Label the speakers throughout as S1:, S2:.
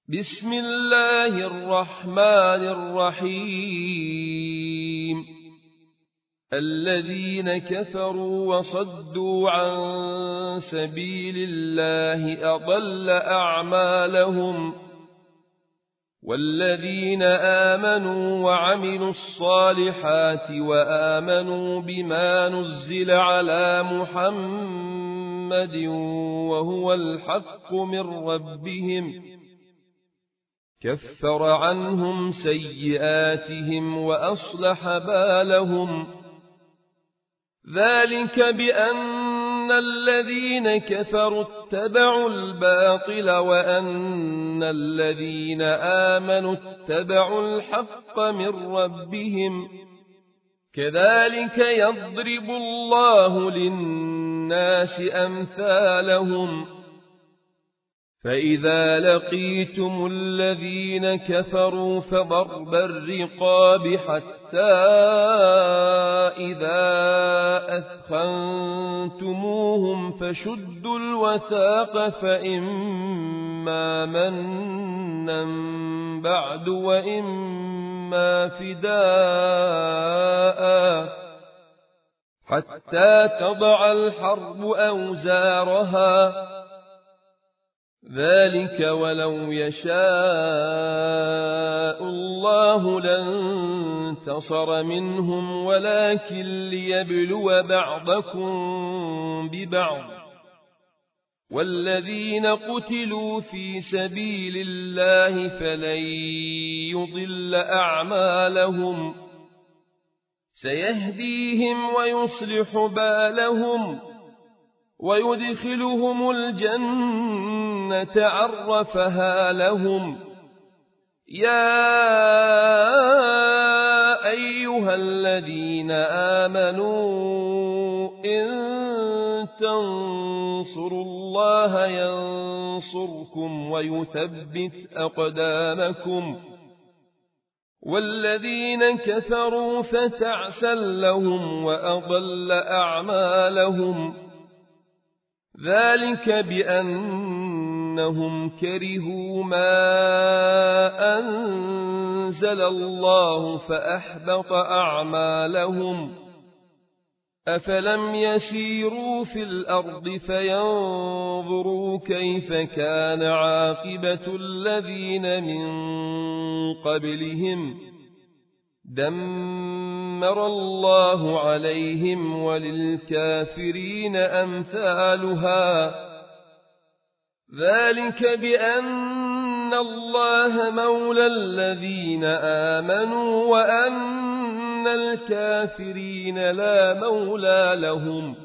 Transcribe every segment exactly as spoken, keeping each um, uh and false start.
S1: بسم الله الرحمن الرحيم الذين كفروا وصدوا عن سبيل الله أضل أعمالهم والذين آمنوا وعملوا الصالحات وآمنوا بما نزل على محمد وهو الحق من ربهم كفر عنهم سيئاتهم وأصلح بالهم ذلك بأن الذين كفروا اتبعوا الباطل وأن الذين آمنوا اتبعوا الحق من ربهم كذلك يضرب الله للناس أمثالهم فإذا لقيتم الذين كفروا فضرب الرقاب حتى إذا أثخنتموهم فشدوا الوثاق فإما منا بعد وإما فداء حتى تضع الحرب أوزارها ذلك ولو يشاء الله لانتصر منهم ولكن ليبلو بعضكم ببعض والذين قتلوا في سبيل الله فلن يضل أعمالهم سيهديهم ويصلح بالهم ويدخلهم الجنة عرفها لهم يا أيها الذين آمنوا إن تنصروا الله ينصركم ويثبت أقدامكم والذين كفروا فتعسا لهم وأضل أعمالهم ذلك بأنهم كرهوا ما أنزل الله فأحبط أعمالهم أفلم يسيروا في الأرض فينظروا كيف كان عاقبة الذين من قبلهم دمر الله عليهم وللكافرين أمثالها ذلك بأن الله مولى الذين آمنوا وأن الكافرين لا مولى لهم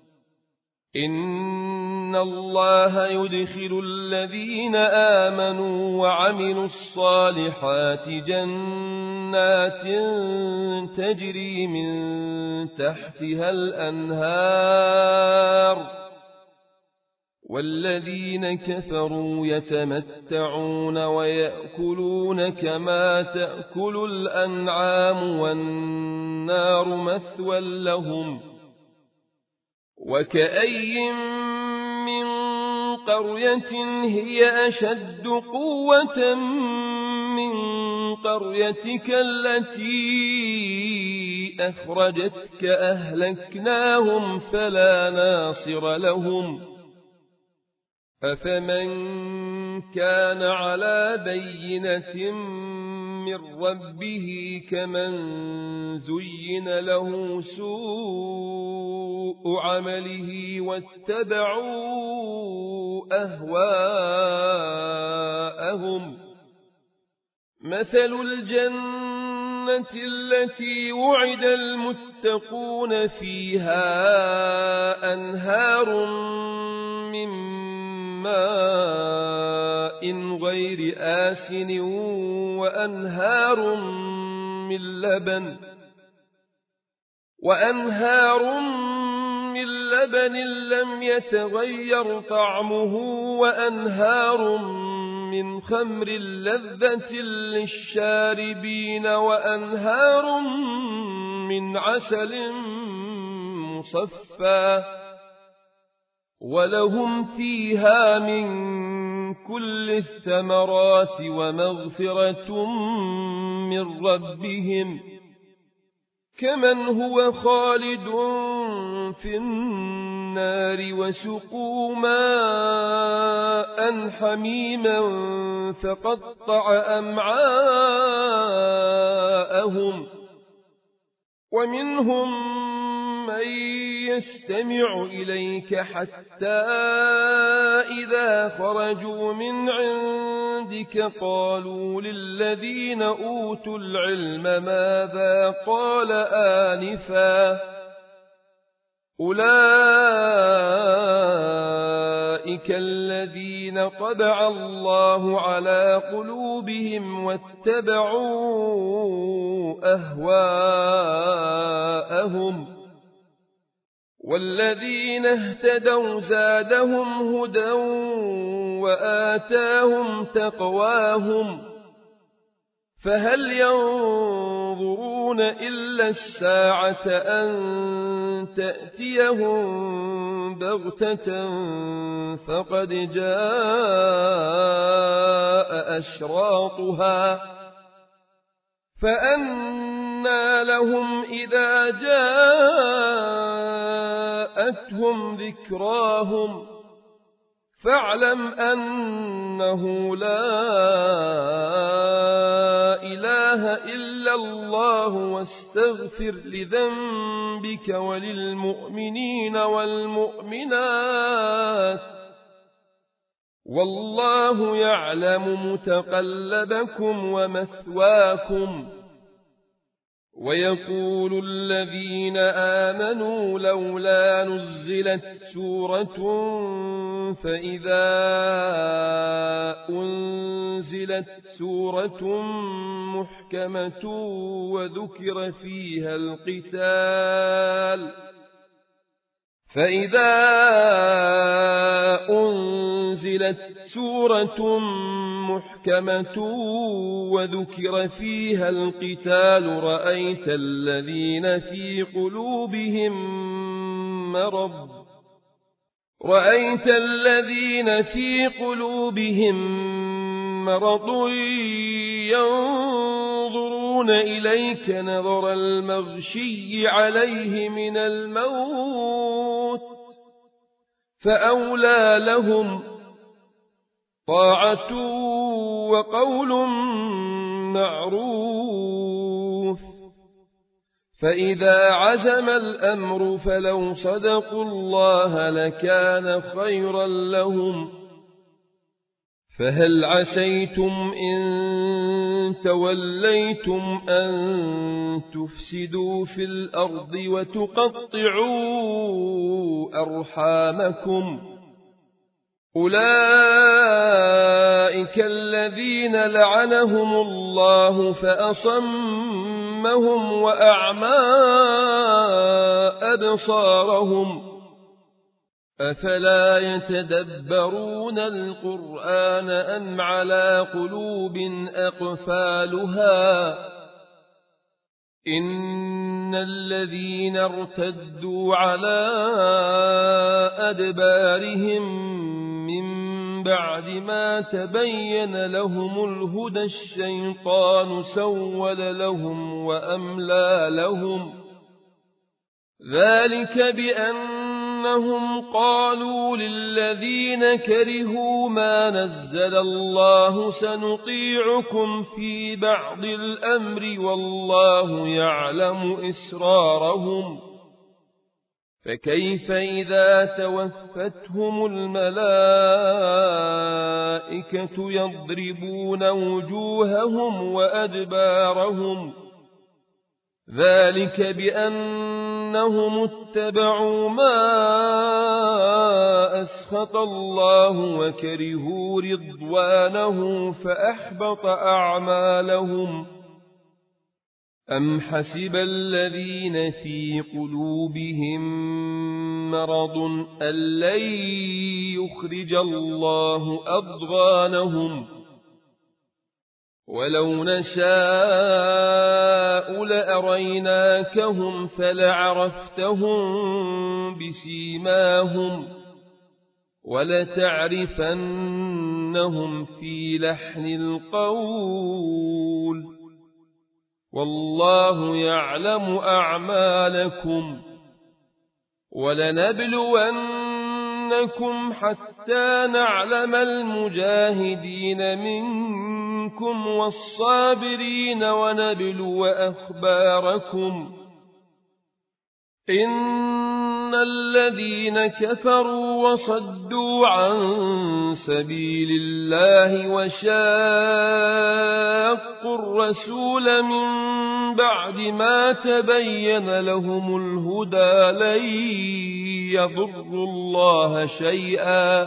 S1: إن الله يدخل الذين آمنوا وعملوا الصالحات جنات تجري من تحتها الأنهار والذين كفروا يتمتعون ويأكلون كما تأكل الأنعام والنار مثوى لهم وكأي من قرية هي أشد قوة من قريتك التي أخرجتك أهلكناهم فلا ناصر لهم أفمن كان على بينة من ربه كمن زين له سوء عمله واتبعوا أهواءهم مثل الجنة التي وعد المتقون فيها أنهار من ماء غير آسن وأنهار من لبن وأنهار من لبن لم يتغير طعمه وأنهار من خمر لذة للشاربين وأنهار من عسل مصفى ولهم فيها من بكل الثمرات ومغفرة من ربهم كمن هو خالد في النار وسقوا ماء حميما فقطع أمعاءهم ومنهم من يستمع إليك حتى إذا خرجوا من عندك قالوا للذين أوتوا العلم ماذا قال آنفا أولئك الذين طبع الله على قلوبهم واتبعوا أهواءهم والذين اهتدوا زادهم هدى وآتاهم تقواهم فهل ينظرون إلا الساعة أن تأتيهم بغتة فقد جاء أشراطها فأنى لهم إذا جاءتهم ذكراهم فاعلم أنه لا إله إلا الله واستغفر لذنبك وللمؤمنين والمؤمنات والله يعلم متقلبكم ومثواكم ويقول الذين آمنوا لولا نزلت سورة فإذا أنزلت سورة محكمة وذكر فيها القتال فإذا أنزلت سورة محكمة وذكر فيها القتال رأيت الذين في قلوبهم مرض رأيت الذين في قلوبهم مرض ينظرون إليك نظر المغشي عليه من الموت فأولى لهم طاعة وقول معروف فإذا عزم الأمر فلو صدقوا الله لكان خيرا لهم فهل عسيتم إن توليتم أن تفسدوا في الأرض وتقطعوا أرحامكم أولئك الذين لعنهم الله فأصمهم وأعمى أبصارهم أفلا يتدبرون القرآن أم على قلوب أقفالها إن الذين ارتدوا على أدبارهم من بعد ما تبين لهم الهدى الشيطان سول لهم وأملى لهم ذلك بأنهم قالوا للذين كرهوا ما نزل الله سنطيعكم في بعض الأمر والله يعلم إسرارهم فكيف إذا توفتهم الملائكة يضربون وجوههم وأدبارهم ذلك بأنهم اتبعوا ما أسخط الله وكرهوا رضوانه فأحبط أعمالهم أم حسب الذين في قلوبهم مرض أن لن يخرج الله أضغانهم ولو نشاء لأريناكهم فلعرفتهم بسيماهم ولتعرفنهم في لحن القول والله يعلم أعمالكم ولنبلونكم حتى نعلم المجاهدين منكم والصابرين ونبلو أخباركم إن الذين كفروا وصدوا عن سبيل الله وشاقوا الرسول من بعد ما تبين لهم الهدى لن يضروا الله شيئا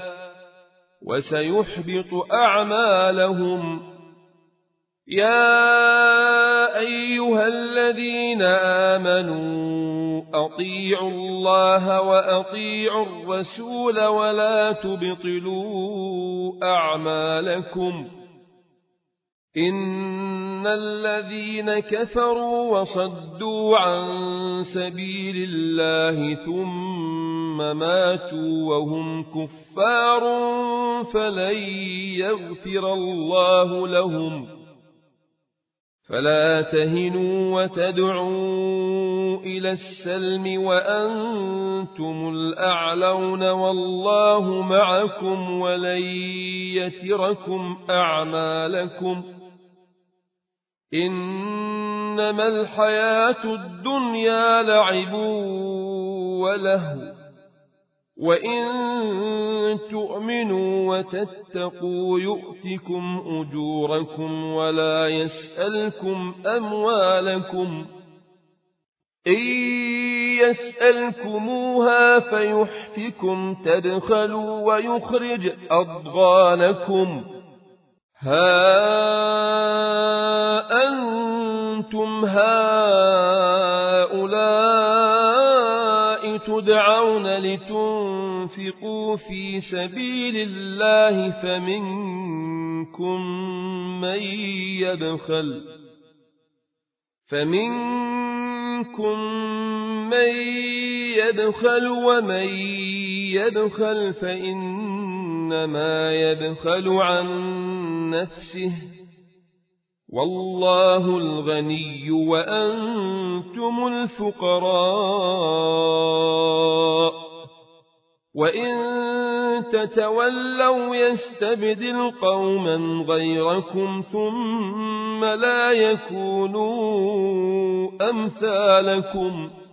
S1: وسيحبط أعمالهم يا أيها الذين آمنوا أطيعوا الله وأطيعوا الرسول ولا تبطلوا أعمالكم إن الذين كفروا وصدوا عن سبيل الله ثم ماتوا وهم كفار فلن يغفر الله لهم فلا تهنوا وتدعوا إلى السلم وأنتم الأعلون والله معكم ولن يتركم أعمالكم إنما الحياة الدنيا لعب ولهو وإن تؤمنوا وتتقوا يؤتكم أجوركم ولا يسألكم أموالكم إن يسألكموها فيحفكم تبخلوا ويخرج أضغانكم ها أنتم هؤلاء تدعون لتنفقوا في سبيل الله فمنكم من يبخل فمنكم من يبخل ومن يبخل فإنما يبخل عن نفسه والله الغني وأنتم الفقراء وإن تتولوا يستبدل قوما غيركم ثم لا يكونوا أمثالكم